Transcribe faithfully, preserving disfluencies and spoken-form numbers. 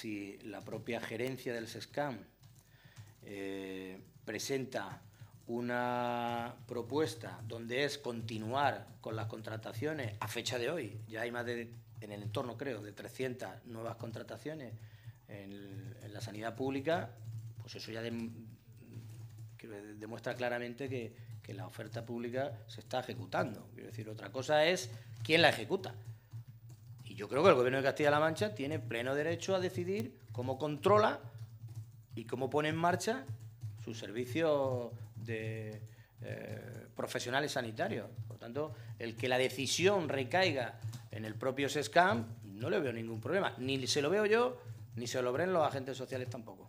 si la propia gerencia del SESCAM eh, presenta una propuesta donde es continuar con las contrataciones a fecha de hoy. Ya hay más de, en el entorno creo, de trescientas nuevas contrataciones en, en la sanidad pública, pues eso ya de, que demuestra claramente que, que la oferta pública se está ejecutando. Quiero decir, otra cosa es quién la ejecuta. Y yo creo que el Gobierno de Castilla-La Mancha tiene pleno derecho a decidir cómo controla y cómo pone en marcha sus servicios de eh, profesionales sanitarios. Por tanto, el que la decisión recaiga en el propio SESCAM, no le veo ningún problema. Ni se lo veo yo, ni se lo ven los agentes sociales tampoco.